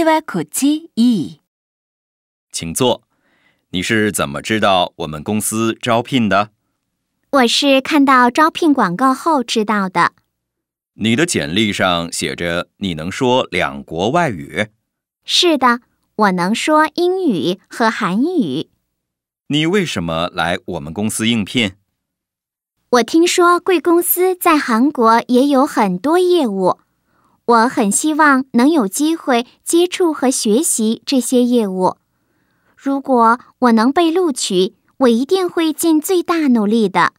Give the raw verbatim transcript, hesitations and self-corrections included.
はこっちいい。 请坐。你是怎么知道我们公司招聘的？ 我是看到招聘广告后知道的。 你的简历上写着你能说两国外语？ 是的，我能说英语和韩语。 你为什么来我们公司应聘？ 我听说贵公司在韩国也有很多业务，我很希望能有机会接触和学习这些业务。如果我能被录取，我一定会尽最大努力的。